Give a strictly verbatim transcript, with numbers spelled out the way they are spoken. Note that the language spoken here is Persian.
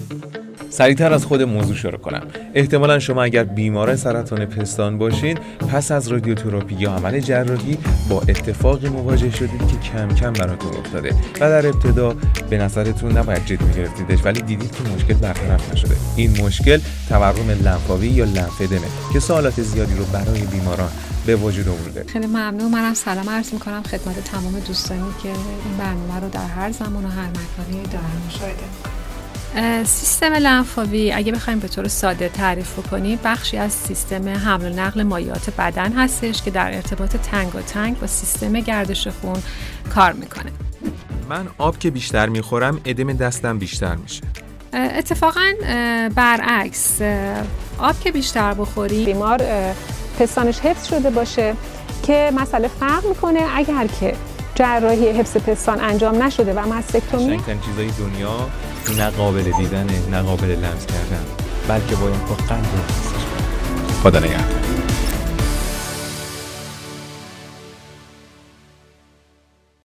سریعتر از خود موضوع شروع کنم. احتمالا شما اگر بیمار سرطان پستان باشین، پس از رادیوتراپی یا عمل جراحی با اتفاقی مواجه شدید که کم کم براتون افتاده و در ابتدا به نظرتون نباید جدی می‌گرفتیدش، ولی دیدید که مشکل برطرف نشده. این مشکل تورم لنفاوی یا لنفدمه که سوالات زیادی رو برای بیماران به وجود آورده. خیلی ممنون. منم سلام عرض می‌کنم خدمت تمام دوستانی که این برنامه رو در هر زمان و هر مکانی دارن مشاهده. سیستم لنفاوی اگه بخوایم به طور ساده تعریف کنیم، بخشی از سیستم حمل و نقل مایعات بدن هستش که در ارتباط تنگاتنگ با سیستم گردش خون کار میکنه. من آب که بیشتر میخورم، ادم دستم بیشتر میشه. اتفاقاً برعکس، آب که بیشتر بخوری بیمار پستانش حفظ شده باشه که مسئله فرق میکنه. اگر که جراحی حفظ پستان انجام نشده و مستکتومی، قشنگترین چیزای دنیا نه قابل دیدنه نه قابل لمس کردن، بلکه باید با قلب حسش کنه. خدا نگهدار.